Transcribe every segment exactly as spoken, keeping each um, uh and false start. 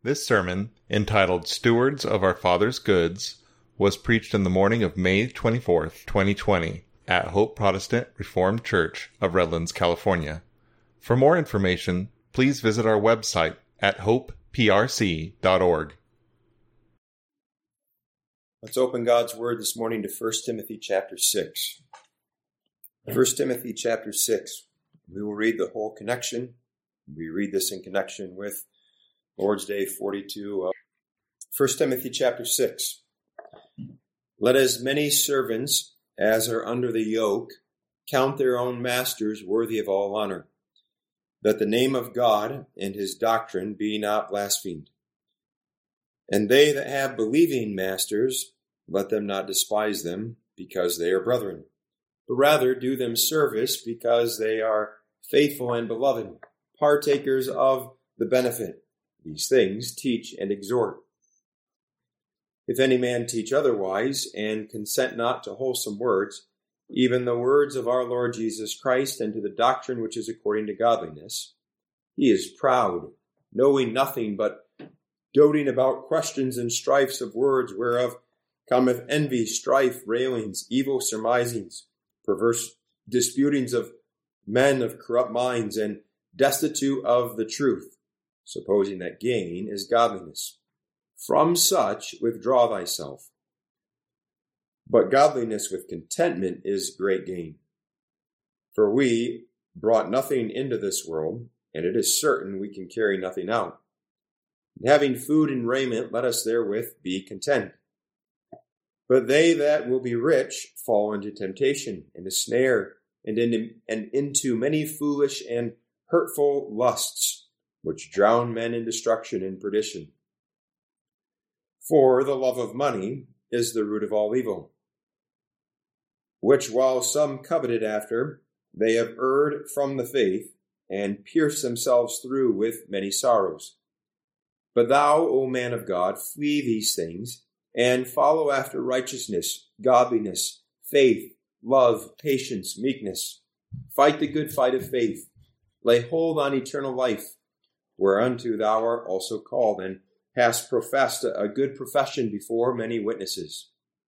This sermon, entitled Stewards of Our Father's Goods, was preached in the morning of May twenty-fourth, twenty twenty, at Hope Protestant Reformed Church of Redlands, California. For more information, please visit our website at hope p r c dot org. Let's open God's Word this morning to First Timothy chapter six. First Timothy chapter six. We will read the whole connection. We read this in connection with Lord's Day forty-two of First Timothy chapter six. Let as many servants as are under the yoke count their own masters worthy of all honor, that the name of God and his doctrine be not blasphemed. And they that have believing masters, let them not despise them, because they are brethren, but rather do them service, because they are faithful and beloved, partakers of the benefit. These things teach and exhort. If any man teach otherwise, and consent not to wholesome words, even the words of our Lord Jesus Christ, and to the doctrine which is according to godliness, he is proud, knowing nothing, but doting about questions and strifes of words, whereof cometh envy, strife, railings, evil surmisings, perverse disputings of men of corrupt minds, and destitute of the truth, supposing that gain is godliness. From such withdraw thyself. But godliness with contentment is great gain. For we brought nothing into this world, and it is certain we can carry nothing out. And having food and raiment, let us therewith be content. But they that will be rich fall into temptation, and a snare, and, in, and into many foolish and hurtful lusts, which drown men in destruction and perdition. For the love of money is the root of all evil, which while some coveted after, they have erred from the faith, and pierced themselves through with many sorrows. But thou, O man of God, flee these things, and follow after righteousness, godliness, faith, love, patience, meekness. Fight the good fight of faith. Lay hold on eternal life, whereunto thou art also called, and hast professed a good profession before many witnesses.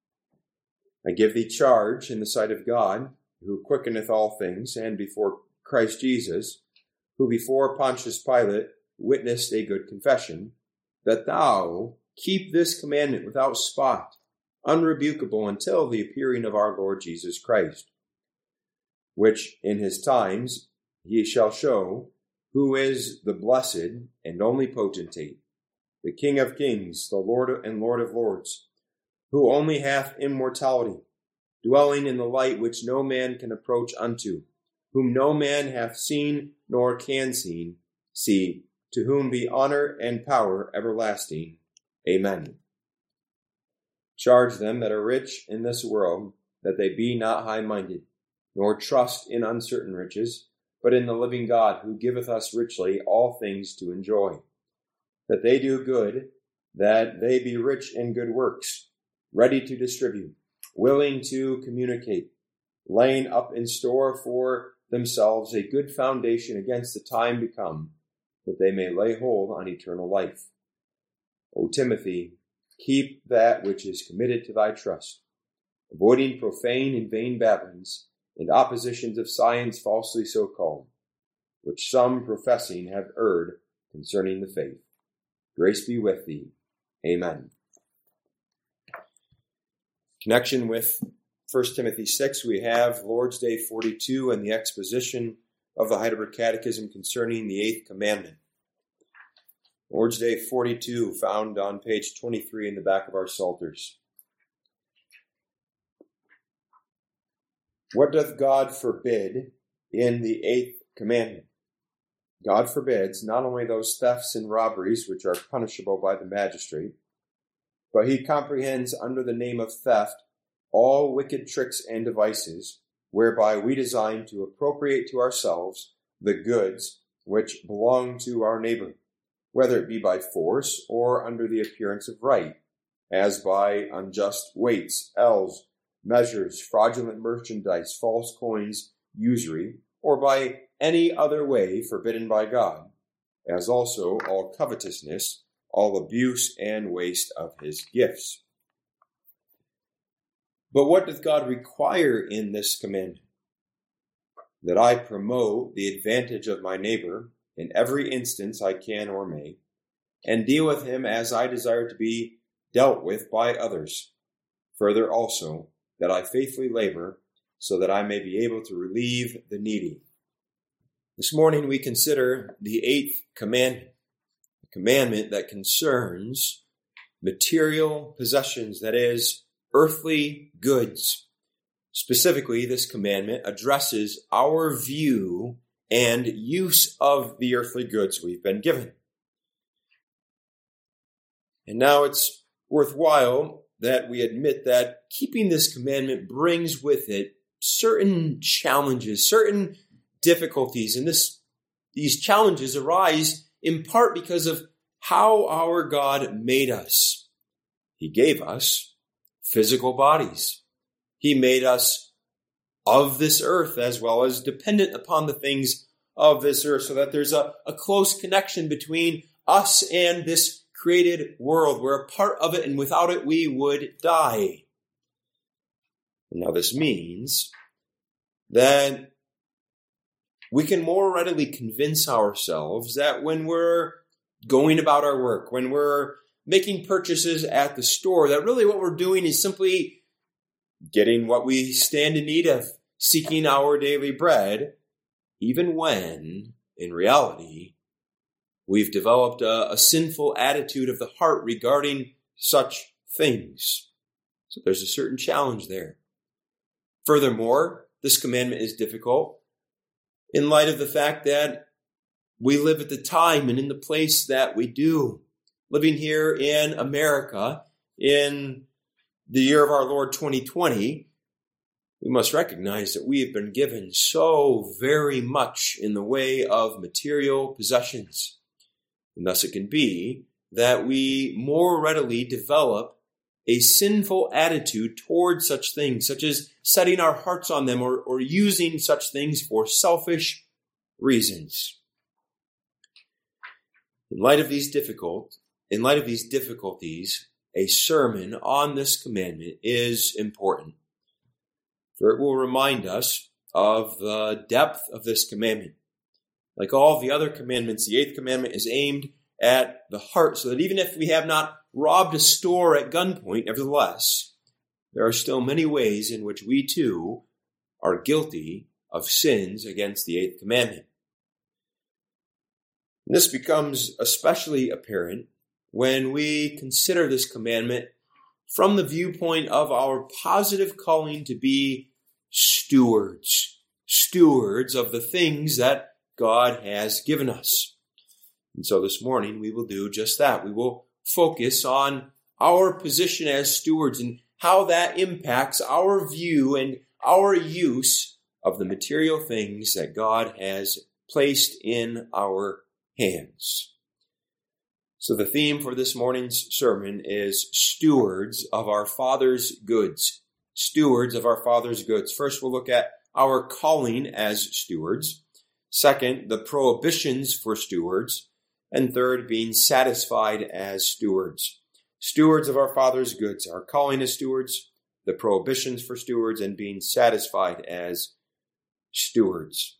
I give thee charge in the sight of God, who quickeneth all things, and before Christ Jesus, who before Pontius Pilate witnessed a good confession, that thou keep this commandment without spot, unrebukable, until the appearing of our Lord Jesus Christ, which in his times he shall show, who is the blessed and only potentate, the King of kings, the Lord and Lord of lords, who only hath immortality, dwelling in the light which no man can approach unto, whom no man hath seen nor can see, see, to whom be honor and power everlasting. Amen. Charge them that are rich in this world, that they be not high-minded, nor trust in uncertain riches, but in the living God, who giveth us richly all things to enjoy. That they do good, that they be rich in good works, ready to distribute, willing to communicate, laying up in store for themselves a good foundation against the time to come, that they may lay hold on eternal life. O Timothy, keep that which is committed to thy trust, avoiding profane and vain babblings, and oppositions of science falsely so called, which some professing have erred concerning the faith. Grace be with thee. Amen. Connection with First Timothy six, we have Lord's Day forty-two and the exposition of the Heidelberg Catechism concerning the eighth commandment. Lord's Day forty-two, found on page twenty-three in the back of our Psalters. What doth God forbid in the eighth commandment? God forbids not only those thefts and robberies which are punishable by the magistrate, but he comprehends under the name of theft all wicked tricks and devices, whereby we design to appropriate to ourselves the goods which belong to our neighbor, whether it be by force or under the appearance of right, as by unjust weights, ells, measures, fraudulent merchandise, false coins, usury, or by any other way forbidden by God, as also all covetousness, all abuse and waste of his gifts. But what does God require in this commandment? That I promote the advantage of my neighbor in every instance I can or may, and deal with him as I desire to be dealt with by others. Further also, that I faithfully labor so that I may be able to relieve the needy. This morning we consider the eighth commandment, a commandment that concerns material possessions, that is, earthly goods. Specifically, this commandment addresses our view and use of the earthly goods we've been given. And now it's worthwhile that we admit that keeping this commandment brings with it certain challenges, certain difficulties. And this, these challenges arise in part because of how our God made us. He gave us physical bodies. He made us of this earth as well as dependent upon the things of this earth, so that there's a, a close connection between us and this created world. We're a part of it, and without it we would die. Now this means that we can more readily convince ourselves that when we're going about our work, when we're making purchases at the store, that really what we're doing is simply getting what we stand in need of, seeking our daily bread, even when, in reality, we've developed a, a sinful attitude of the heart regarding such things. So there's a certain challenge there. Furthermore, this commandment is difficult in light of the fact that we live at the time and in the place that we do. Living here in America in the year of our Lord twenty twenty, we must recognize that we have been given so very much in the way of material possessions. And thus it can be that we more readily develop a sinful attitude towards such things, such as setting our hearts on them or, or using such things for selfish reasons. In light of these difficult, in light of these difficulties, a sermon on this commandment is important, for it will remind us of the depth of this commandment. Like all the other commandments, the eighth commandment is aimed at the heart, so that even if we have not robbed a store at gunpoint, nevertheless, there are still many ways in which we too are guilty of sins against the eighth commandment. And this becomes especially apparent when we consider this commandment from the viewpoint of our positive calling to be stewards, stewards of the things that God has given us. And so this morning we will do just that. We will focus on our position as stewards and how that impacts our view and our use of the material things that God has placed in our hands. So the theme for this morning's sermon is stewards of our Father's goods. Stewards of our Father's goods. First, we'll look at our calling as stewards. Second, the prohibitions for stewards. And third, being satisfied as stewards. Stewards of our Father's goods. Our calling as stewards, the prohibitions for stewards, and being satisfied as stewards.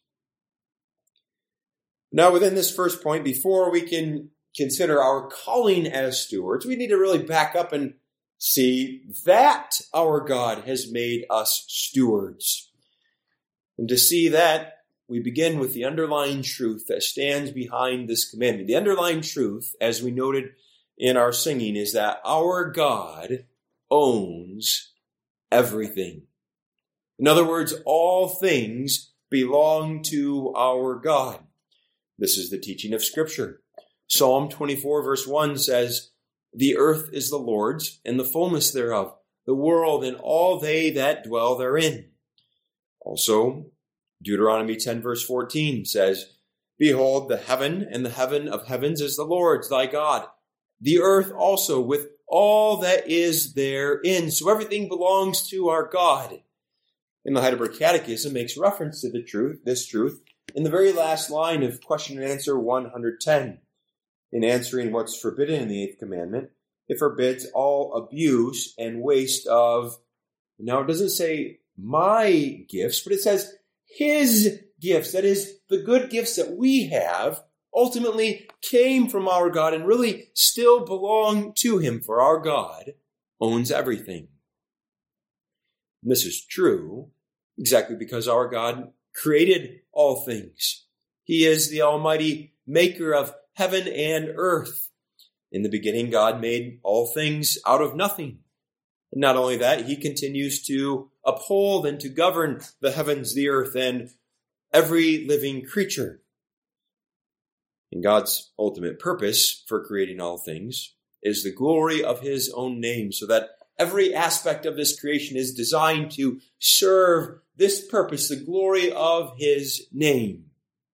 Now, within this first point, before we can consider our calling as stewards, we need to really back up and see that our God has made us stewards. And to see that, we begin with the underlying truth that stands behind this commandment. The underlying truth, as we noted in our singing, is that our God owns everything. In other words, all things belong to our God. This is the teaching of Scripture. Psalm twenty-four verse one says, "The earth is the Lord's, and the fullness thereof, the world and all they that dwell therein." Also, Deuteronomy ten verse fourteen says, "Behold, the heaven and the heaven of heavens is the Lord's thy God, the earth also with all that is therein." So everything belongs to our God. And the Heidelberg Catechism makes reference to the truth, this truth, in the very last line of question and answer one hundred ten. in answering what's forbidden in the eighth commandment, it forbids all abuse and waste of, now it doesn't say my gifts, but it says his gifts. That is, the good gifts that we have ultimately came from our God and really still belong to him, for our God owns everything. And this is true exactly because our God created all things. He is the almighty maker of heaven and earth. In the beginning, God made all things out of nothing. And not only that, he continues to uphold and to govern the heavens, the earth, and every living creature. And God's ultimate purpose for creating all things is the glory of his own name, so that every aspect of this creation is designed to serve this purpose, the glory of his name.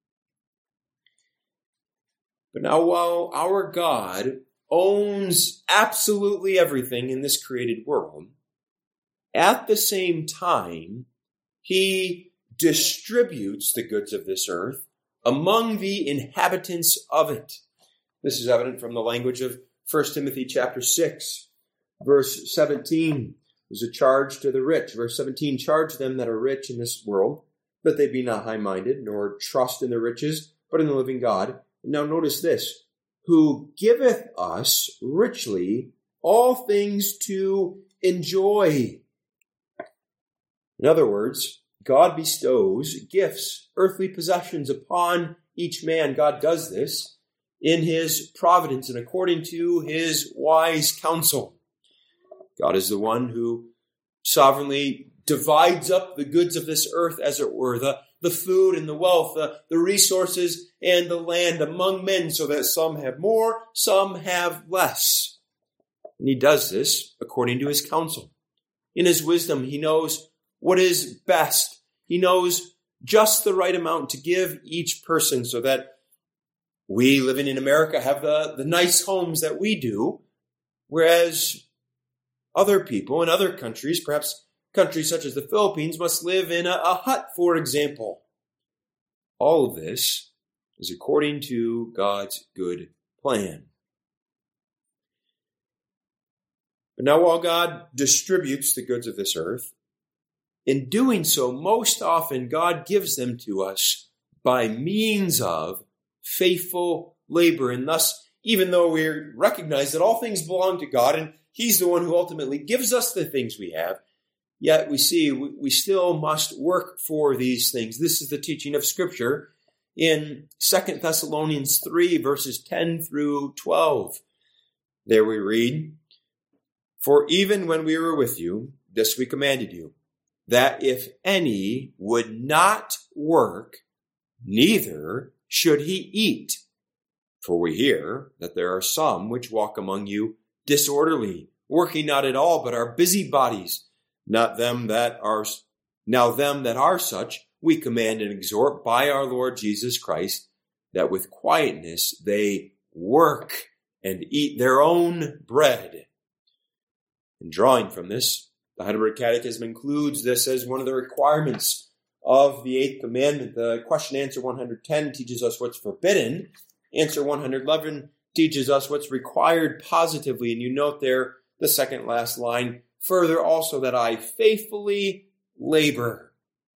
But now, while our God owns absolutely everything in this created world, at the same time, he distributes the goods of this earth among the inhabitants of it. This is evident from the language of First Timothy chapter six, verse seventeen. There's a charge to the rich. Verse seventeen, charge them that are rich in this world, that they be not high-minded, nor trust in their riches, but in the living God. And now notice this, who giveth us richly all things to enjoy. In other words, God bestows gifts, earthly possessions upon each man. God does this in his providence and according to his wise counsel. God is the one who sovereignly divides up the goods of this earth, as it were, the, the food and the wealth, the, the resources and the land among men, so that some have more, some have less. And he does this according to his counsel. In his wisdom, he knows what is best. He knows just the right amount to give each person, so that we living in America have the, the nice homes that we do, whereas other people in other countries, perhaps countries such as the Philippines, must live in a, a hut, for example. All of this is according to God's good plan. But now, while God distributes the goods of this earth, in doing so, most often God gives them to us by means of faithful labor. And thus, even though we recognize that all things belong to God and he's the one who ultimately gives us the things we have, yet we see we still must work for these things. This is the teaching of Scripture in Second Thessalonians three, verses ten through twelve. There we read, "For even when we were with you, this we commanded you, that if any would not work, neither should he eat. For we hear that there are some which walk among you disorderly, working not at all, but are busybodies. Not them that are, now them that are such, we command and exhort by our Lord Jesus Christ, that with quietness they work and eat their own bread." And drawing from this, the Heidelberg Catechism includes this as one of the requirements of the Eighth Commandment. The question answer one hundred ten teaches us what's forbidden. Answer one hundred eleven teaches us what's required positively. And you note there the second last line, "Further also that I faithfully labor."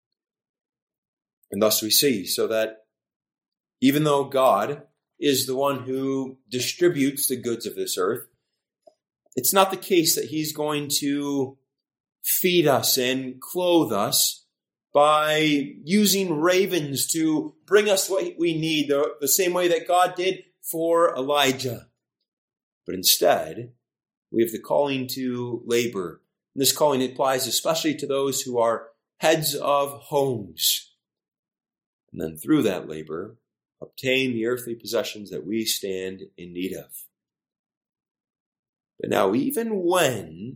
And thus we see, so that even though God is the one who distributes the goods of this earth, it's not the case that he's going to feed us and clothe us by using ravens to bring us what we need, the, the same way that God did for Elijah. But instead, we have the calling to labor. And this calling applies especially to those who are heads of homes. And then through that labor, obtain the earthly possessions that we stand in need of. But now, even when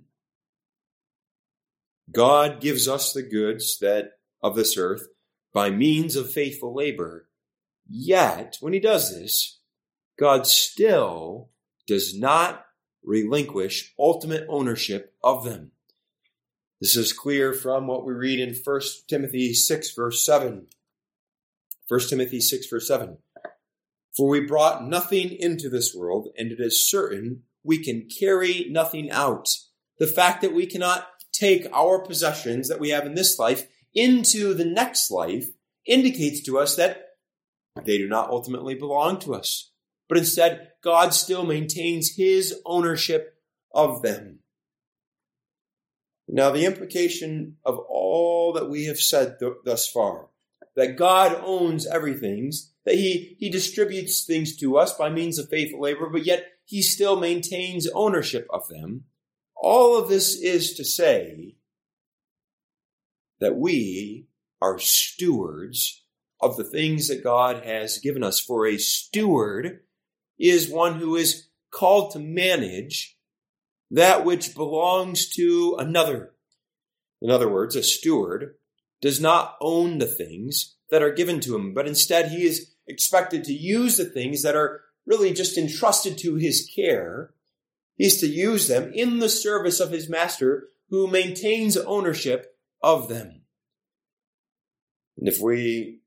God gives us the goods that of this earth by means of faithful labor, yet, when he does this, God still does not relinquish ultimate ownership of them. This is clear from what we read in First Timothy six, verse seven. First Timothy six, verse seven. For we brought nothing into this world, and it is certain we can carry nothing out. The fact that we cannot take our possessions that we have in this life into the next life indicates to us that they do not ultimately belong to us, but instead God still maintains his ownership of them. Now, the implication of all that we have said th- thus far, that God owns everything, that he, he distributes things to us by means of faithful labor, but yet he still maintains ownership of them. All of this is to say that we are stewards of the things that God has given us. For a steward is one who is called to manage that which belongs to another. In other words, a steward does not own the things that are given to him, but instead he is expected to use the things that are really just entrusted to his care. He's to use them in the service of his master, who maintains ownership of them. And if we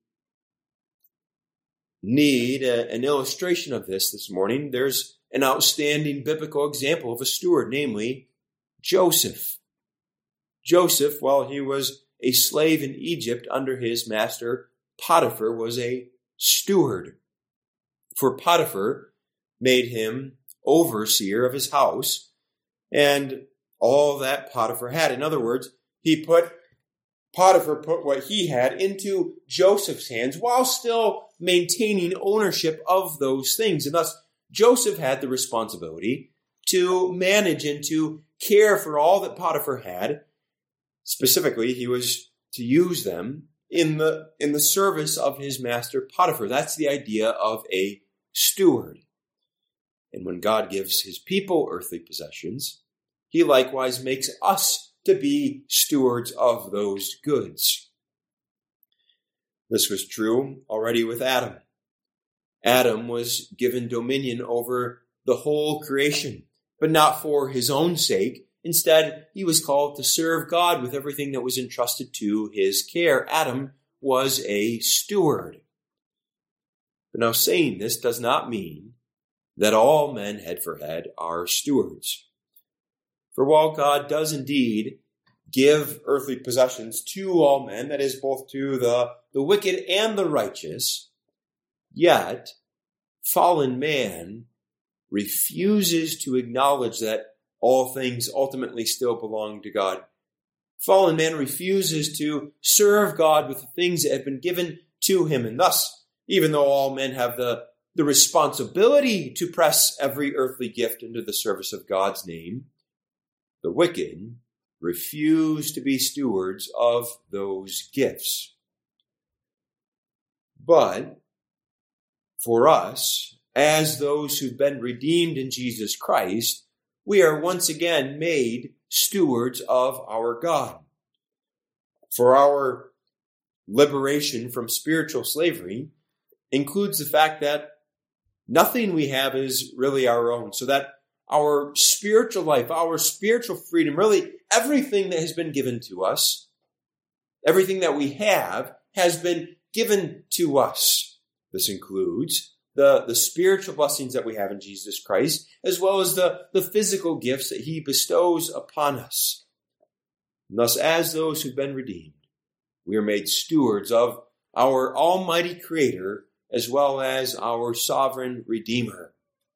need a, an illustration of this this morning, there's an outstanding biblical example of a steward, namely Joseph. Joseph, while he was a slave in Egypt under his master Potiphar, was a steward. For Potiphar made him overseer of his house and all that Potiphar had. In other words, he put Potiphar put what he had into Joseph's hands while still maintaining ownership of those things. And thus, Joseph had the responsibility to manage and to care for all that Potiphar had. Specifically, he was to use them in the, in the service of his master Potiphar. That's the idea of a steward. And when God gives his people earthly possessions, he likewise makes us to be stewards of those goods. This was true already with Adam. Adam was given dominion over the whole creation, but not for his own sake. Instead, he was called to serve God with everything that was entrusted to his care. Adam was a steward. But now, saying this does not mean that all men head for head are stewards. For while God does indeed give earthly possessions to all men, that is, both to the, the wicked and the righteous, yet fallen man refuses to acknowledge that all things ultimately still belong to God. Fallen man refuses to serve God with the things that have been given to him. And thus, even though all men have the, the responsibility to press every earthly gift into the service of God's name, the wicked refuse to be stewards of those gifts. But for us, as those who've been redeemed in Jesus Christ, we are once again made stewards of our God. For our liberation from spiritual slavery includes the fact that nothing we have is really our own, so that our spiritual life, our spiritual freedom, really everything that has been given to us, everything that we have, has been given to us. This includes the, the spiritual blessings that we have in Jesus Christ, as well as the, the physical gifts that he bestows upon us. And thus, as those who've been redeemed, we are made stewards of our almighty Creator, as well as our sovereign Redeemer.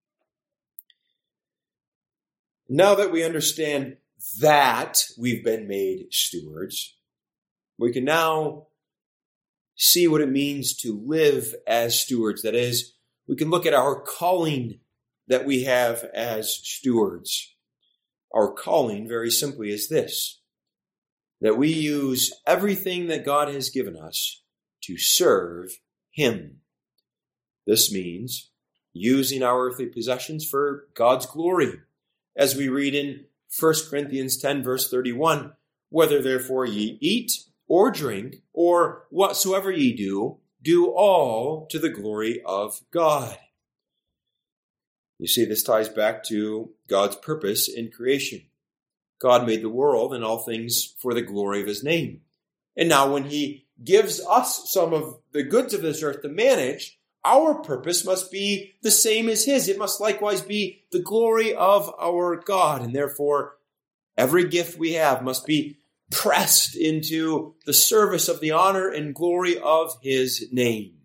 Now that we understand that we've been made stewards, we can now see what it means to live as stewards. That is, we can look at our calling that we have as stewards. Our calling, very simply, is this: that we use everything that God has given us to serve him. This means using our earthly possessions for God's glory. As we read in First Corinthians ten, verse thirty-one, whether therefore ye eat or drink or whatsoever ye do, do all to the glory of God. You see, this ties back to God's purpose in creation. God made the world and all things for the glory of his name. And now when he gives us some of the goods of this earth to manage, our purpose must be the same as his. It must likewise be the glory of our God. And therefore, every gift we have must be pressed into the service of the honor and glory of his name.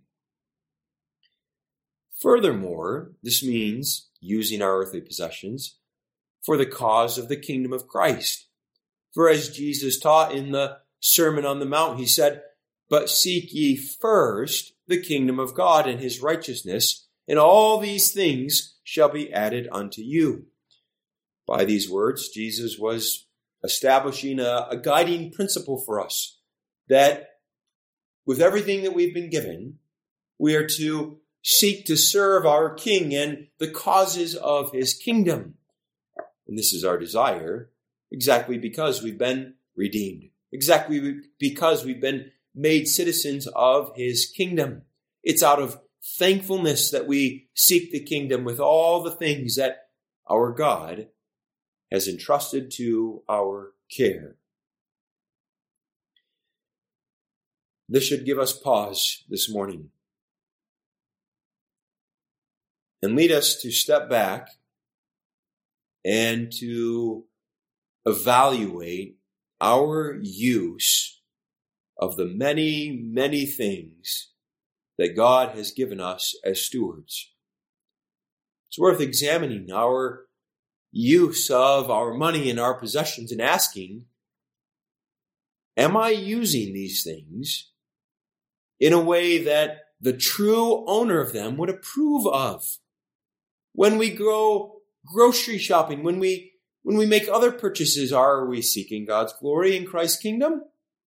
Furthermore, this means using our earthly possessions for the cause of the kingdom of Christ. For as Jesus taught in the Sermon on the Mount, he said, "But seek ye first the kingdom of God and his righteousness, and all these things shall be added unto you." By these words, Jesus was establishing a, a guiding principle for us, that with everything that we've been given, we are to seek to serve our King and the causes of his kingdom. And this is our desire, exactly because we've been redeemed, exactly because we've been made citizens of his kingdom. It's out of thankfulness that we seek the kingdom with all the things that our God has entrusted to our care. This should give us pause this morning and lead us to step back and to evaluate our use of the many, many things that God has given us as stewards. It's worth examining our use of our money and our possessions and asking, am I using these things in a way that the true owner of them would approve of? When we go grocery shopping, when we when we make other purchases, are we seeking God's glory in Christ's kingdom?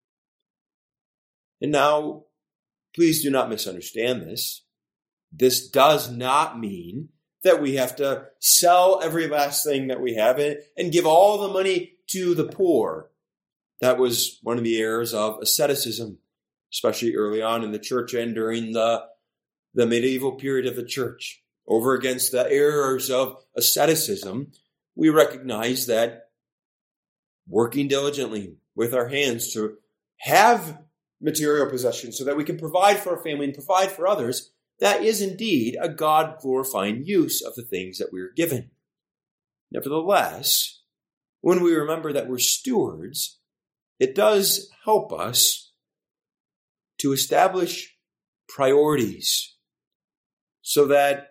And now, please do not misunderstand this. This does not mean that we have to sell every last thing that we have and give all the money to the poor. That was one of the errors of asceticism, especially early on in the church and during the, the medieval period of the church. Over against the errors of asceticism, we recognize that working diligently with our hands to have material possessions so that we can provide for our family and provide for others, that is indeed a God-glorifying use of the things that we are given. Nevertheless, when we remember that we're stewards, it does help us to establish priorities so that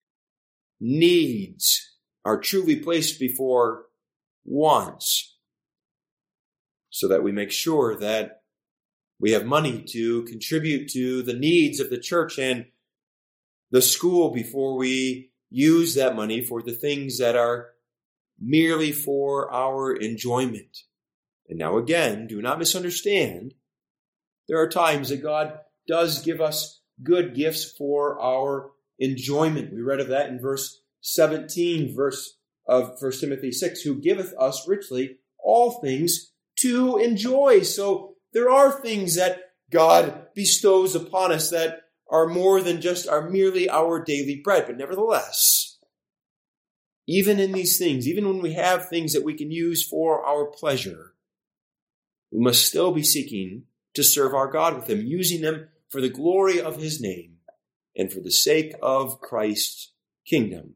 needs are truly placed before wants, so that we make sure that we have money to contribute to the needs of the church and the school before we use that money for the things that are merely for our enjoyment. And now again, do not misunderstand. There are times that God does give us good gifts for our enjoyment. We read of that in verse seventeen, verse of First Timothy six, who giveth us richly all things to enjoy. So there are things that God bestows upon us that are more than just are merely our daily bread. But nevertheless, even in these things, even when we have things that we can use for our pleasure, we must still be seeking to serve our God with them, using them for the glory of his name and for the sake of Christ's kingdom.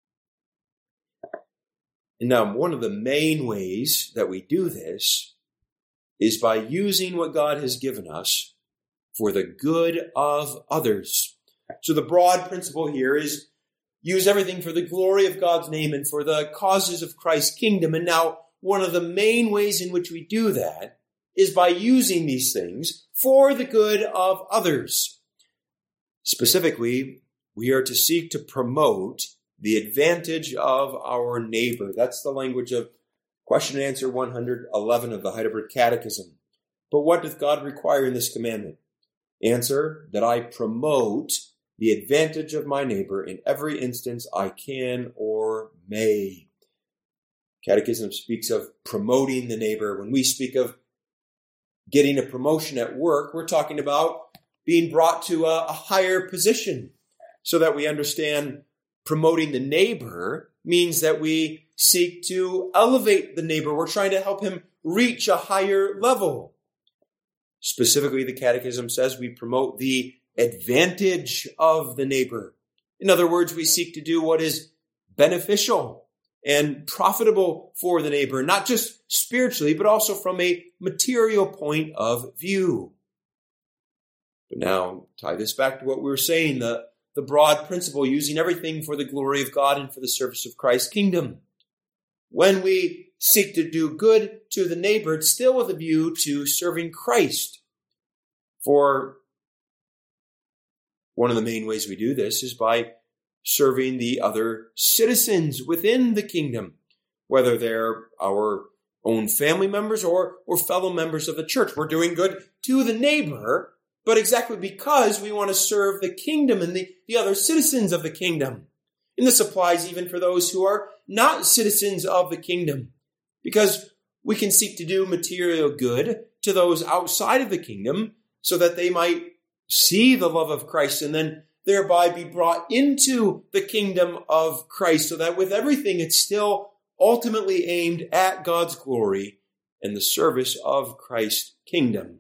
And now, one of the main ways that we do this is by using what God has given us for the good of others. So the broad principle here is use everything for the glory of God's name and for the causes of Christ's kingdom. And now, one of the main ways in which we do that is by using these things for the good of others. Specifically, we are to seek to promote the advantage of our neighbor. That's the language of question and answer one hundred eleven of the Heidelberg Catechism. But what doth God require in this commandment? Answer, that I promote the advantage of my neighbor in every instance I can or may. Catechism speaks of promoting the neighbor. When we speak of getting a promotion at work, we're talking about being brought to a, a higher position, so that we understand promoting the neighbor means that we seek to elevate the neighbor. We're trying to help him reach a higher level. Specifically, the Catechism says we promote the advantage of the neighbor. In other words, we seek to do what is beneficial and profitable for the neighbor, not just spiritually, but also from a material point of view. But now, tie this back to what we were saying, the, the broad principle, using everything for the glory of God and for the service of Christ's kingdom. When we seek to do good to the neighbor, it's still with a view to serving Christ. For one of the main ways we do this is by serving the other citizens within the kingdom, whether they're our own family members or, or fellow members of the church. We're doing good to the neighbor, but exactly because we want to serve the kingdom and the, the other citizens of the kingdom. And this applies even for those who are not citizens of the kingdom, because we can seek to do material good to those outside of the kingdom so that they might see the love of Christ and then thereby be brought into the kingdom of Christ, so that with everything it's still ultimately aimed at God's glory and the service of Christ's kingdom.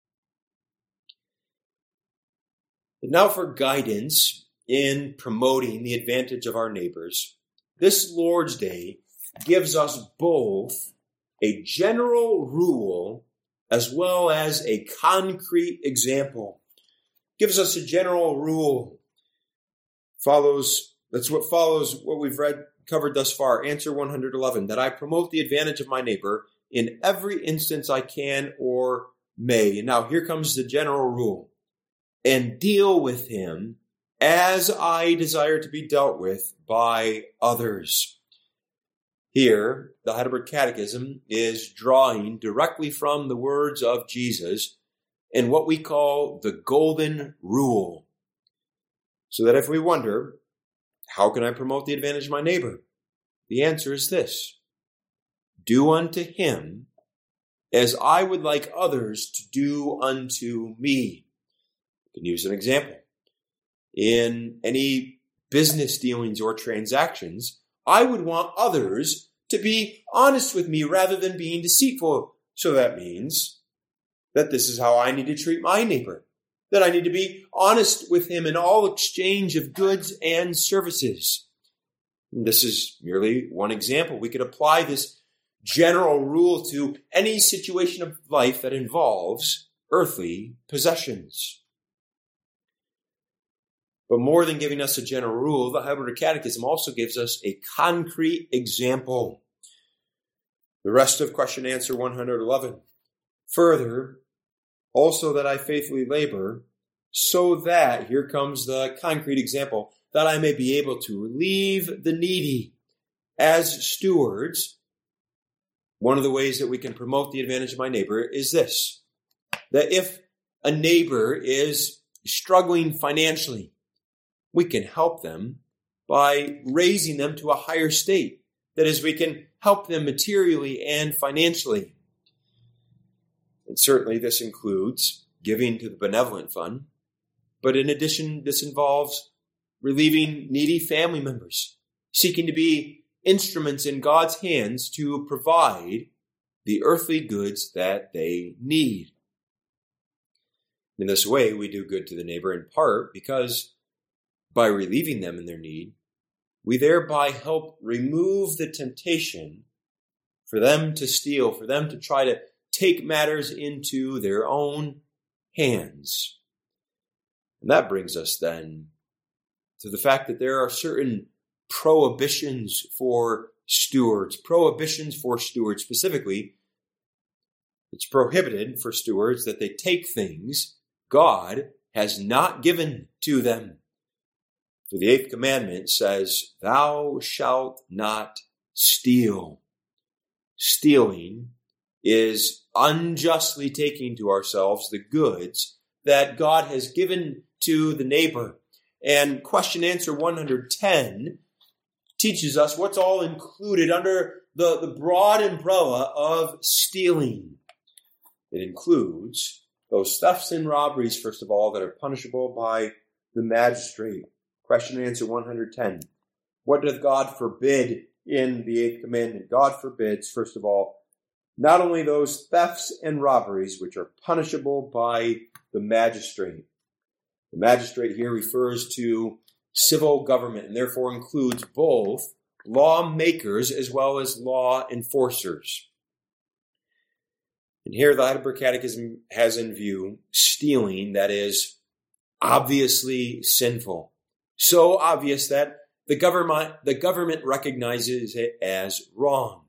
And now for guidance in promoting the advantage of our neighbors. This Lord's Day gives us both a general rule as well as a concrete example. Gives us a general rule. Follows, that's what follows what we've read, covered thus far. Answer one hundred eleven, that I promote the advantage of my neighbor in every instance I can or may. And now here comes the general rule. And deal with him as I desire to be dealt with by others. Here, the Heidelberg Catechism is drawing directly from the words of Jesus in what we call the golden rule. So that if we wonder, how can I promote the advantage of my neighbor? The answer is this: do unto him as I would like others to do unto me. You can use an example. In any business dealings or transactions, I would want others to be honest with me rather than being deceitful. So that means that this is how I need to treat my neighbor, that I need to be honest with him in all exchange of goods and services. And this is merely one example. We could apply this general rule to any situation of life that involves earthly possessions. But more than giving us a general rule, the Heidelberg Catechism also gives us a concrete example. The rest of question answer one hundred eleven. Further, also that I faithfully labor, so that, here comes the concrete example, that I may be able to relieve the needy. As stewards, one of the ways that we can promote the advantage of my neighbor is this: that if a neighbor is struggling financially, we can help them by raising them to a higher state. That is, we can help them materially and financially. And certainly this includes giving to the benevolent fund. But in addition, this involves relieving needy family members, seeking to be instruments in God's hands to provide the earthly goods that they need. In this way, we do good to the neighbor in part because by relieving them in their need, we thereby help remove the temptation for them to steal, for them to try to take matters into their own hands. And that brings us then to the fact that there are certain prohibitions for stewards. Prohibitions for stewards specifically. It's prohibited for stewards that they take things God has not given to them. For the eighth commandment says, thou shalt not steal. Stealing is unjustly taking to ourselves the goods that God has given to the neighbor. And question answer one hundred ten teaches us what's all included under the, the broad umbrella of stealing. It includes those thefts and robberies, first of all, that are punishable by the magistrate. Question and answer one hundred ten. What doth God forbid in the eighth commandment? God forbids, first of all, not only those thefts and robberies which are punishable by the magistrate, The magistrate here refers to civil government and therefore includes both lawmakers as well as law enforcers. And here the Heidelberg Catechism has in view stealing that is obviously sinful. So obvious that the government, the government recognizes it as wrong.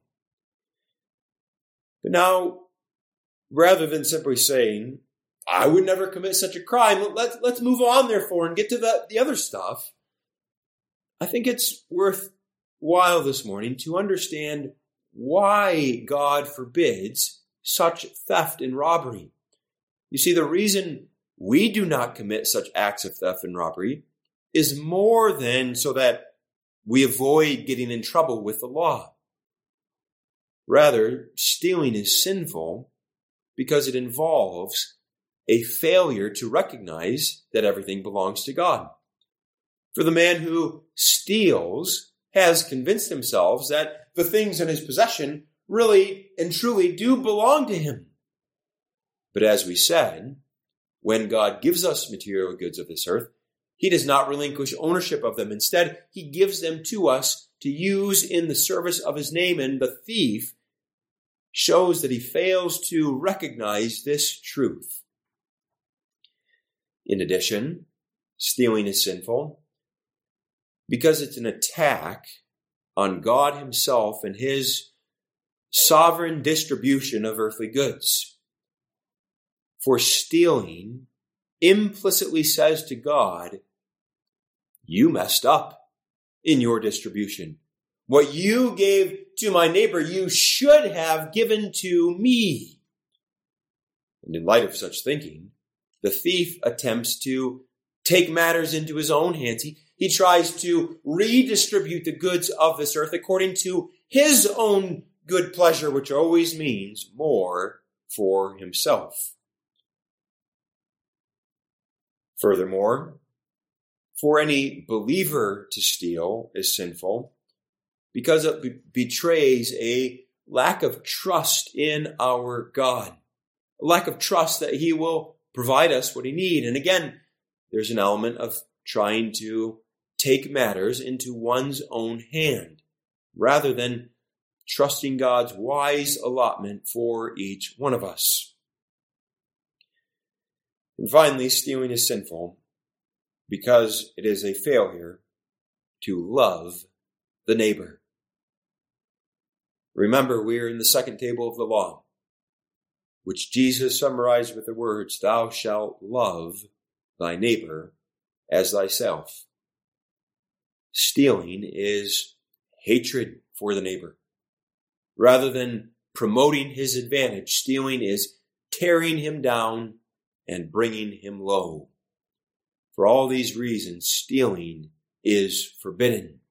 But now, rather than simply saying, I would never commit such a crime, let's, let's move on therefore and get to the, the other stuff, I think it's worthwhile this morning to understand why God forbids such theft and robbery. You see, the reason we do not commit such acts of theft and robbery is more than so that we avoid getting in trouble with the law. Rather, stealing is sinful because it involves a failure to recognize that everything belongs to God. For the man who steals has convinced himself that the things in his possession really and truly do belong to him. But as we said, when God gives us material goods of this earth, he does not relinquish ownership of them. Instead, he gives them to us to use in the service of his name. And the thief shows that he fails to recognize this truth. In addition, stealing is sinful because it's an attack on God himself and his sovereign distribution of earthly goods. For stealing implicitly says to God, you messed up in your distribution. What you gave to my neighbor, you should have given to me. And in light of such thinking, the thief attempts to take matters into his own hands. He, he tries to redistribute the goods of this earth according to his own good pleasure, which always means more for himself. Furthermore, for any believer to steal is sinful because it be- betrays a lack of trust in our God, a lack of trust that he will provide us what we need. And again, there's an element of trying to take matters into one's own hand rather than trusting God's wise allotment for each one of us. And finally, stealing is sinful because it is a failure to love the neighbor. Remember, we are in the second table of the law, which Jesus summarized with the words, thou shalt love thy neighbor as thyself. Stealing is hatred for the neighbor. Rather than promoting his advantage, stealing is tearing him down and bringing him low. For all these reasons, stealing is forbidden.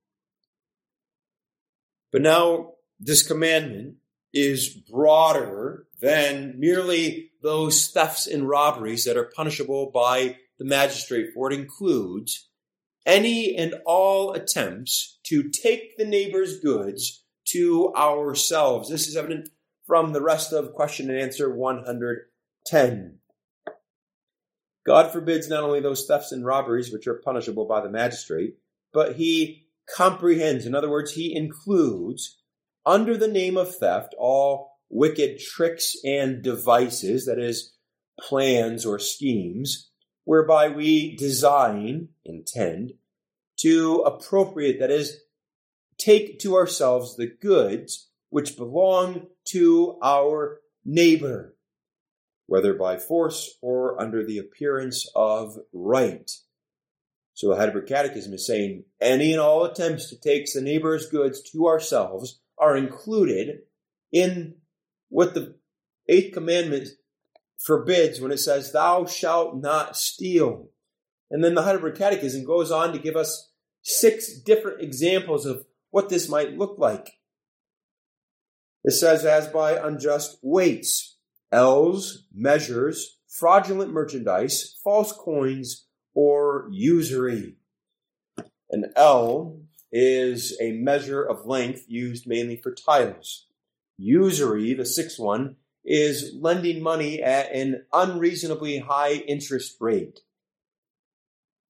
But now, this commandment is broader than merely those thefts and robberies that are punishable by the magistrate, for it includes any and all attempts to take the neighbor's goods to ourselves. This is evident from the rest of question and answer one hundred ten. God forbids not only those thefts and robberies which are punishable by the magistrate, but he comprehends, in other words, he includes under the name of theft all wicked tricks and devices, that is, plans or schemes, whereby we design, intend, to appropriate, that is, take to ourselves the goods which belong to our neighbor, whether by force or under the appearance of right. So the Heidelberg Catechism is saying any and all attempts to take the neighbor's goods to ourselves are included in what the Eighth Commandment forbids when it says, thou shalt not steal. And then the Heidelberg Catechism goes on to give us six different examples of what this might look like. It says, as by unjust weights, ells, measures, fraudulent merchandise, false coins, or usury. An ell is a measure of length used mainly for titles. Usury, the sixth one, is lending money at an unreasonably high interest rate.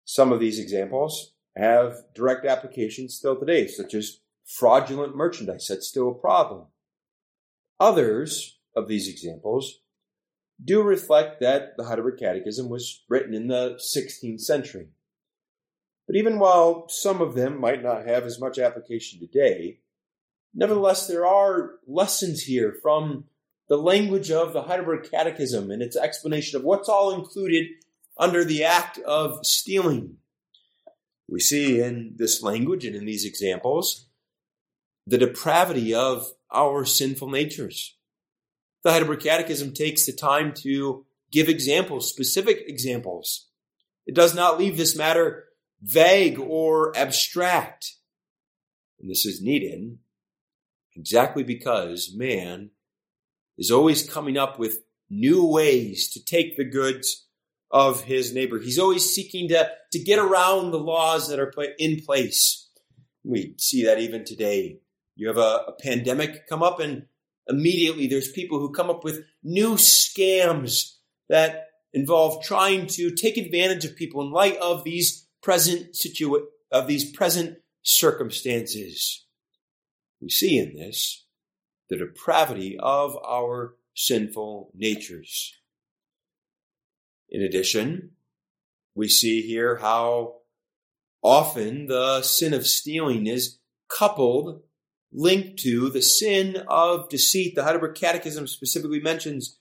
Some of these examples have direct applications still today, such as fraudulent merchandise. That's still a problem. Others of these examples do reflect that the Heidelberg Catechism was written in the sixteenth century. But even while some of them might not have as much application today, nevertheless, there are lessons here from the language of the Heidelberg Catechism and its explanation of what's all included under the act of stealing. We see in this language and in these examples the depravity of our sinful natures. The Heidelberg Catechism takes the time to give examples, specific examples. It does not leave this matter vague or abstract. And this is needed exactly because man is always coming up with new ways to take the goods of his neighbor. He's always seeking to, to get around the laws that are in place. We see that even today. You have a, a pandemic come up and immediately there's people who come up with new scams that involve trying to take advantage of people in light of these present situa- of these present circumstances. We see in this the depravity of our sinful natures. In addition, we see here how often the sin of stealing is coupled, linked to the sin of deceit. The Heidelberg Catechism specifically mentions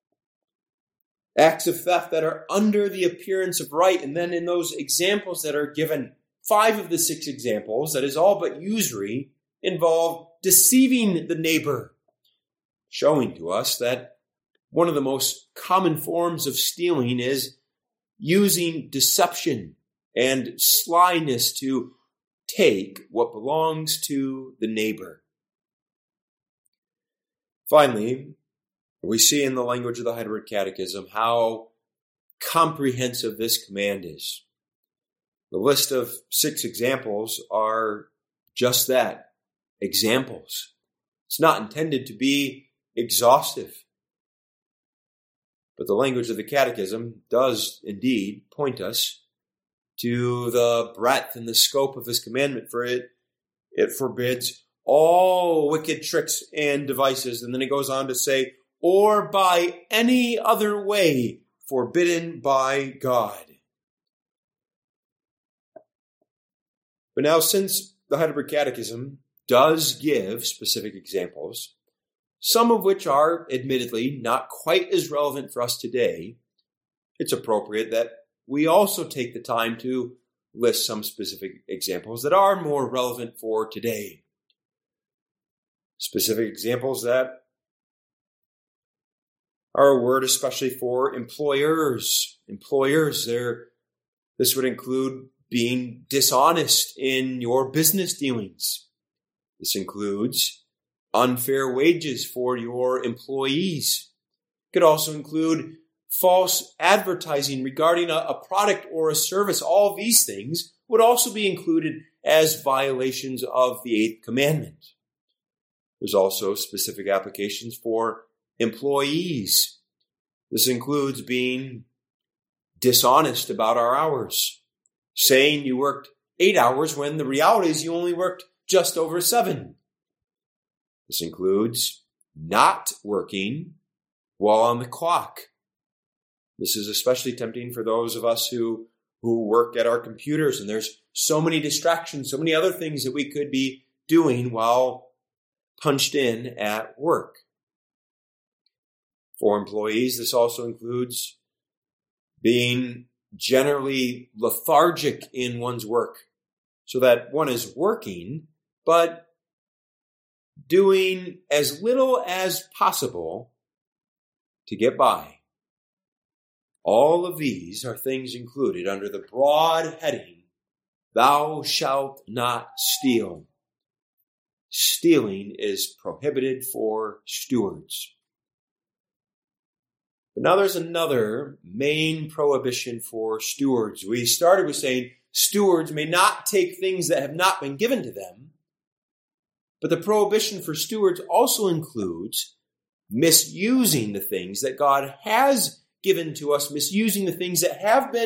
acts of theft that are under the appearance of right. And then in those examples that are given, five of the six examples, that is all but usury, involve deceiving the neighbor, showing to us that one of the most common forms of stealing is using deception and slyness to take what belongs to the neighbor. Finally, we see in the language of the Heidelberg Catechism how comprehensive this command is. The list of six examples are just that, examples. It's not intended to be exhaustive. But the language of the Catechism does indeed point us to the breadth and the scope of this commandment, for it, it forbids all wicked tricks and devices. And then it goes on to say, or by any other way forbidden by God. But now, since the Heidelberg Catechism does give specific examples, some of which are admittedly not quite as relevant for us today, it's appropriate that we also take the time to list some specific examples that are more relevant for today. Specific examples that are a word especially for employers. Employers, they're, this would include being dishonest in your business dealings. This includes unfair wages for your employees. It could also include false advertising regarding a, a product or a service. All these things would also be included as violations of the Eighth Commandment. There's also specific applications for employees. This includes being dishonest about our hours, saying you worked eight hours when the reality is you only worked just over seven. This includes not working while on the clock. This is especially tempting for those of us who, who work at our computers, and there's so many distractions, so many other things that we could be doing while punched in at work. For employees, this also includes being generally lethargic in one's work, so that one is working, but doing as little as possible to get by. All of these are things included under the broad heading, "Thou shalt not steal." Stealing is prohibited for stewards. But now there's another main prohibition for stewards. We started with saying stewards may not take things that have not been given to them. But the prohibition for stewards also includes misusing the things that God has given to us, misusing the things that have been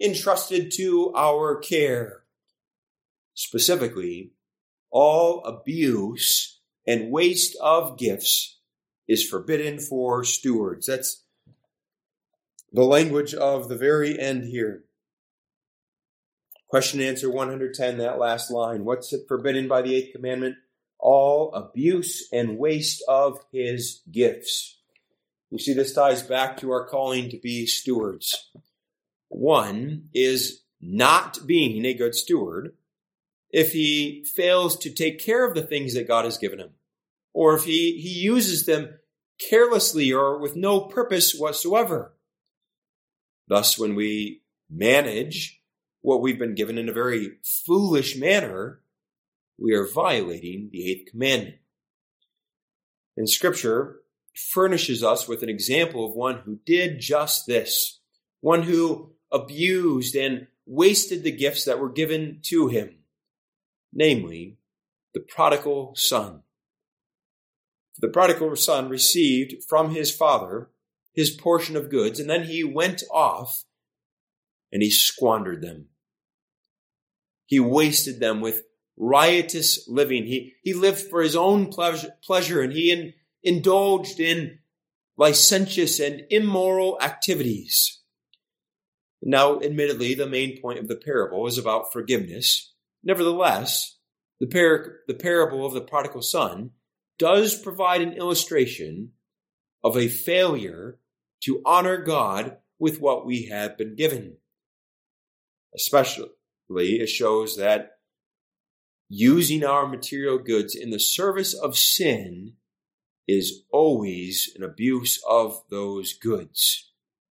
entrusted to our care. Specifically, all abuse and waste of gifts is forbidden for stewards. That's the language of the very end here. Question and answer one hundred ten, that last line. What's it forbidden by the eighth commandment? All abuse and waste of his gifts. You see, this ties back to our calling to be stewards. One is not being a good steward if he fails to take care of the things that God has given him, or if he, he uses them carelessly or with no purpose whatsoever. Thus, when we manage what we've been given in a very foolish manner, we are violating the eighth commandment. And Scripture furnishes us with an example of one who did just this, one who abused and wasted the gifts that were given to him, namely, the prodigal son. The prodigal son received from his father his portion of goods, and then he went off and he squandered them. He wasted them with riotous living. He, he lived for his own pleasure, pleasure and he in, indulged in licentious and immoral activities. Now, admittedly, the main point of the parable is about forgiveness. Nevertheless, the, par- the parable of the prodigal son does provide an illustration of a failure to honor God with what we have been given. Especially, it shows that using our material goods in the service of sin is always an abuse of those goods.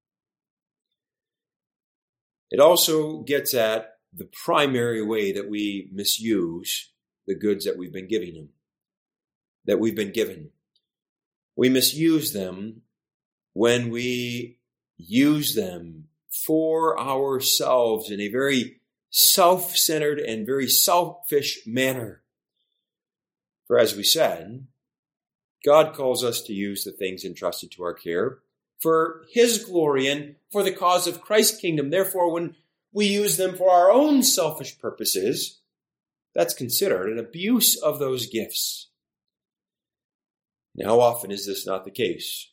It also gets at the primary way that we misuse the goods that we've been giving them, that we've been given. We misuse them when we use them for ourselves in a very self-centered and very selfish manner. For as we said, God calls us to use the things entrusted to our care for His glory and for the cause of Christ's kingdom. Therefore, when we use them for our own selfish purposes, that's considered an abuse of those gifts. Now, how often is this not the case?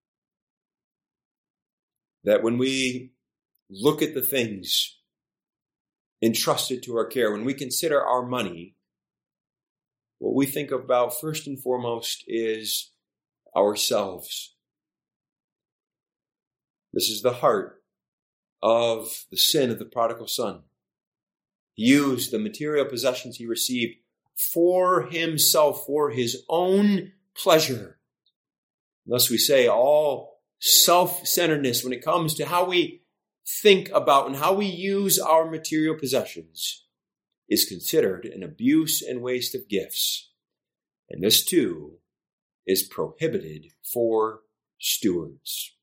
That when we look at the things entrusted to our care, when we consider our money, what we think about first and foremost is ourselves. This is the heart of the sin of the prodigal son. He used the material possessions he received for himself, for his own pleasure. Thus we say all self-centeredness when it comes to how we think about and how we use our material possessions is considered an abuse and waste of gifts. And this too is prohibited for stewards.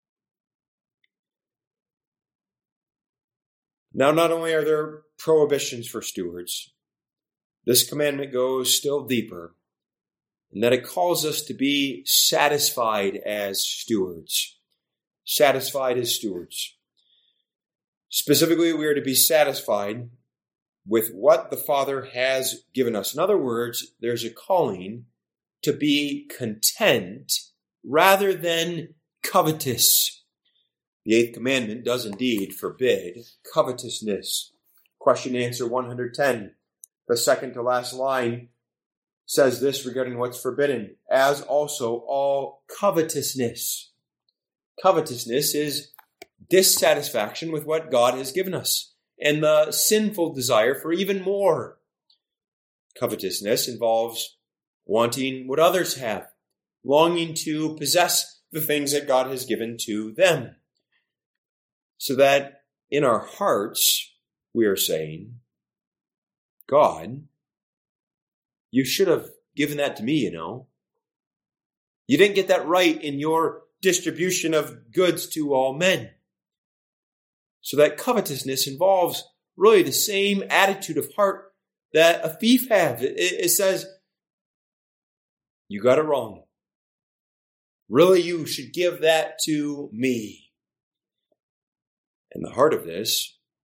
Now, not only are there prohibitions for stewards, this commandment goes still deeper in that it calls us to be satisfied as stewards. Satisfied as stewards. Specifically, we are to be satisfied with what the Father has given us. In other words, there's a calling to be content rather than covetous. The eighth commandment does indeed forbid covetousness. Question and answer one hundred ten. The second to last line says this regarding what's forbidden, as also all covetousness. Covetousness is dissatisfaction with what God has given us and the sinful desire for even more. Covetousness involves wanting what others have, longing to possess the things that God has given to them. So that in our hearts, we are saying, God, you should have given that to me, you know. You didn't get that right in your distribution of goods to all men. So that covetousness involves really the same attitude of heart that a thief has. It, it says, you got it wrong. Really, you should give that to me. And the heart of this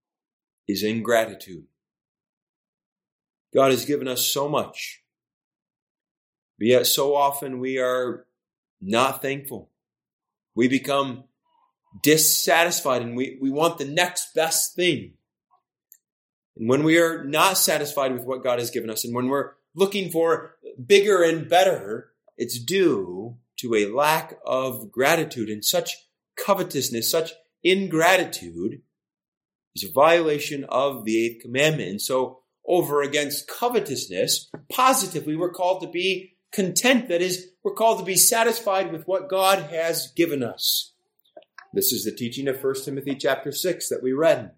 is ingratitude. God has given us so much, but yet so often we are not thankful. We become dissatisfied and we, we want the next best thing. And when we are not satisfied with what God has given us, and when we're looking for bigger and better, it's due to a lack of gratitude. And such covetousness, such ingratitude is a violation of the eighth commandment. And so over against covetousness, positively, we're called to be content. That is, we're called to be satisfied with what God has given us. This is the teaching of First Timothy chapter six that we read.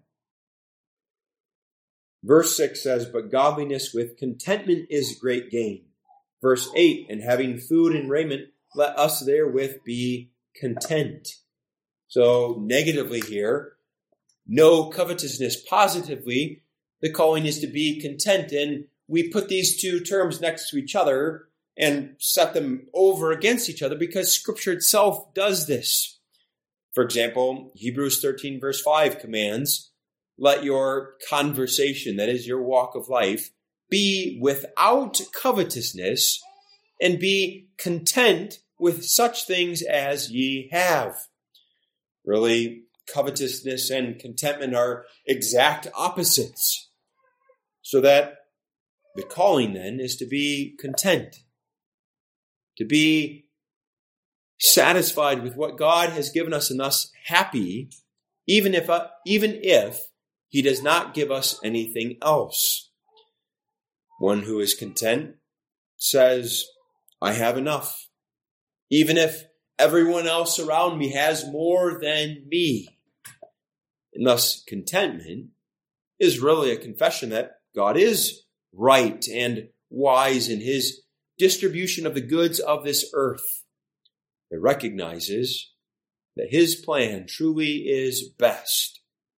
Verse six says, but godliness with contentment is great gain. Verse eight, and having food and raiment, let us therewith be content. So negatively here, no covetousness. Positively, the calling is to be content. And we put these two terms next to each other and set them over against each other because Scripture itself does this. For example, Hebrews thirteen verse five commands, let your conversation, that is your walk of life, be without covetousness and be content with such things as ye have. Really, covetousness and contentment are exact opposites. So that the calling then is to be content, to be satisfied with what God has given us and thus happy, even if, uh, even if He does not give us anything else. One who is content says, I have enough. Even if everyone else around me has more than me. And thus, contentment is really a confession that God is right and wise in His distribution of the goods of this earth. It recognizes that His plan truly is best.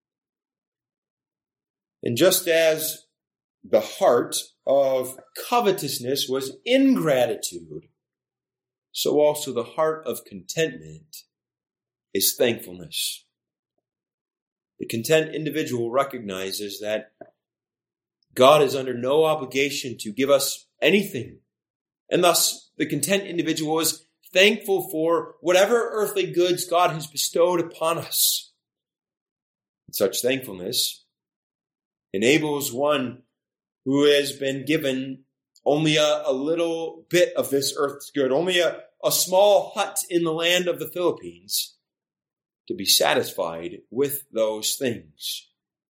And just as the heart of covetousness was ingratitude, so also the heart of contentment is thankfulness. The content individual recognizes that God is under no obligation to give us anything. And thus, the content individual is thankful for whatever earthly goods God has bestowed upon us. And such thankfulness enables one who has been given only a, a little bit of this earth's good, only a, a small hut in the land of the Philippines, to be satisfied with those things.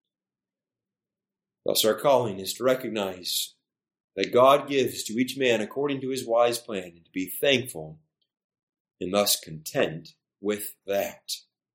Thus our calling is to recognize that God gives to each man according to His wise plan, and to be thankful and thus content with that.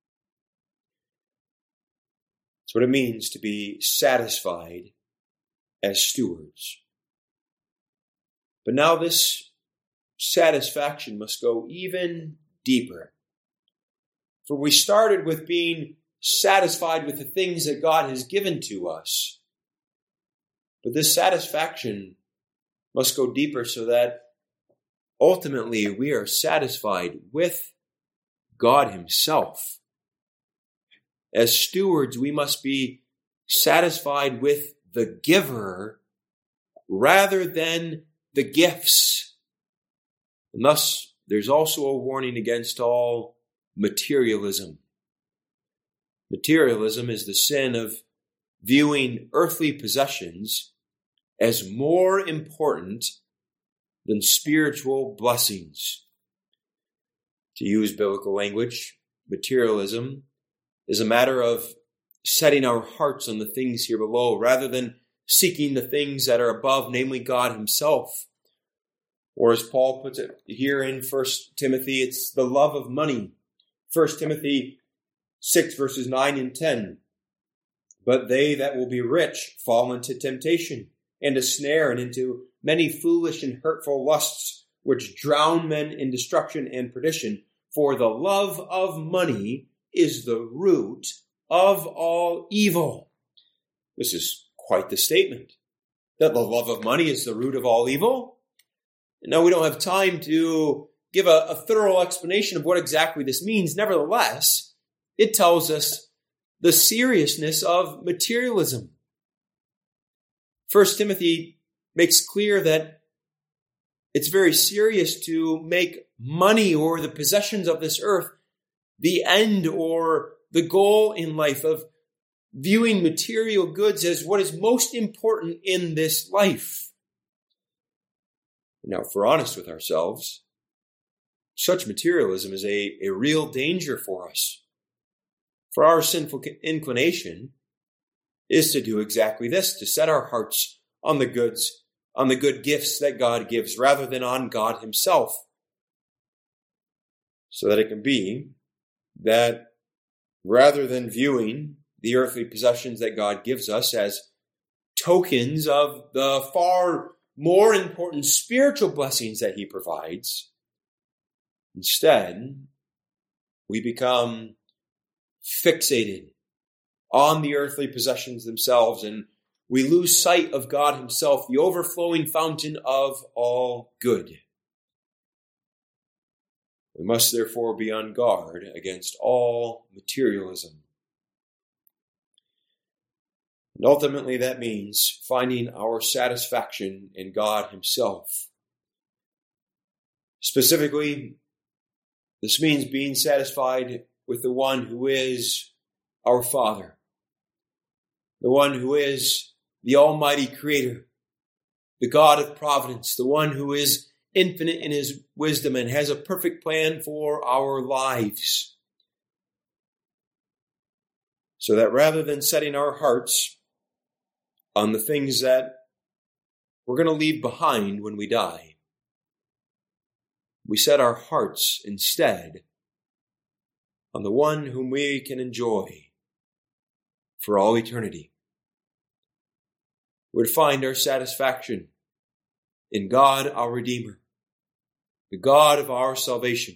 That's what it means to be satisfied as stewards. But now this satisfaction must go even deeper. For we started with being satisfied with the things that God has given to us. But this satisfaction must go deeper so that ultimately we are satisfied with God Himself. As stewards, we must be satisfied with the giver rather than the gifts. And thus, there's also a warning against all materialism. Materialism is the sin of viewing earthly possessions as more important than spiritual blessings. To use biblical language, materialism is a matter of setting our hearts on the things here below rather than seeking the things that are above, namely God Himself. Or as Paul puts it here in First Timothy, it's the love of money. First Timothy six verses nine and ten. But they that will be rich fall into temptation and a snare and into many foolish and hurtful lusts, which drown men in destruction and perdition. For the love of money is the root of all evil. This is quite the statement, that the love of money is the root of all evil. And now we don't have time to give a, a thorough explanation of what exactly this means. Nevertheless, it tells us the seriousness of materialism. First Timothy makes clear that it's very serious to make money or the possessions of this earth the end or the goal in life, of viewing material goods as what is most important in this life. Now, if we're honest with ourselves, such materialism is a, a real danger for us. For our sinful inclination is to do exactly this, to set our hearts on the goods, on the good gifts that God gives, rather than on God himself. So that it can be that rather than viewing the earthly possessions that God gives us as tokens of the far more important spiritual blessings that he provides, instead, we become fixated on the earthly possessions themselves, and we lose sight of God himself, the overflowing fountain of all good. We must therefore be on guard against all materialism. And ultimately that means finding our satisfaction in God himself. Specifically, this means being satisfied with the one who is our Father, the one who is the Almighty Creator, the God of providence, the one who is infinite in his wisdom and has a perfect plan for our lives. So that rather than setting our hearts on the things that we're going to leave behind when we die, we set our hearts instead on the one whom we can enjoy for all eternity. We'd find our satisfaction in God, our Redeemer, the God of our salvation.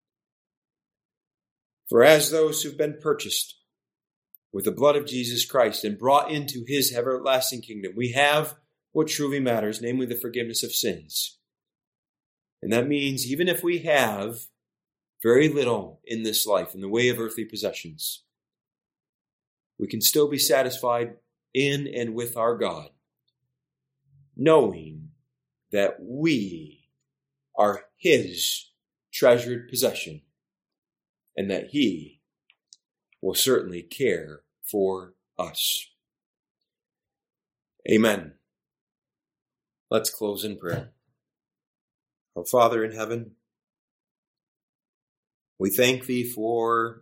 For as those who've been purchased with the blood of Jesus Christ and brought into his everlasting kingdom, we have what truly matters, namely the forgiveness of sins. And that means even if we have very little in this life in the way of earthly possessions, we can still be satisfied in and with our God, knowing that we are his treasured possession and that he will certainly care for us. Amen. Let's close in prayer. Our Father in heaven, we thank thee for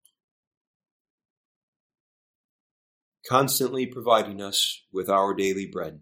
constantly providing us with our daily bread.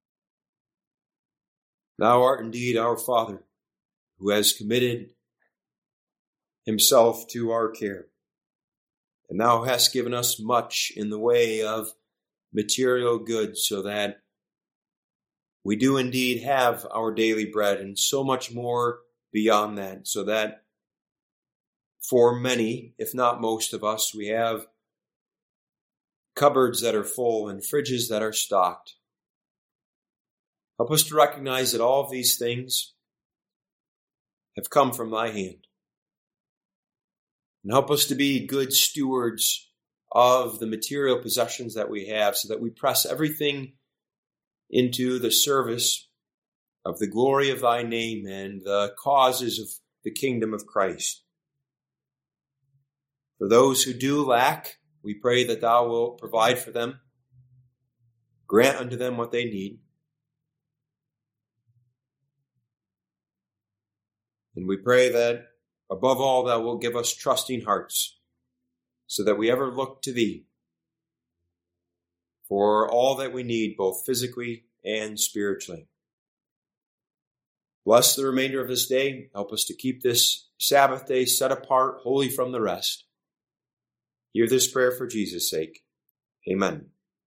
Thou art indeed our Father, who has committed himself to our care. And thou hast given us much in the way of material goods, so that we do indeed have our daily bread, and so much more beyond that, so that for many, if not most of us, we have cupboards that are full and fridges that are stocked. Help us to recognize that all of these things have come from thy hand. And help us to be good stewards of the material possessions that we have, so that we press everything into the service of the glory of thy name and the causes of the kingdom of Christ. For those who do lack, we pray that thou wilt provide for them, grant unto them what they need. And we pray that, above all, thou wilt give us trusting hearts, so that we ever look to thee for all that we need, both physically and spiritually. Bless the remainder of this day. Help us to keep this Sabbath day set apart, holy from the rest. Hear this prayer for Jesus' sake. Amen.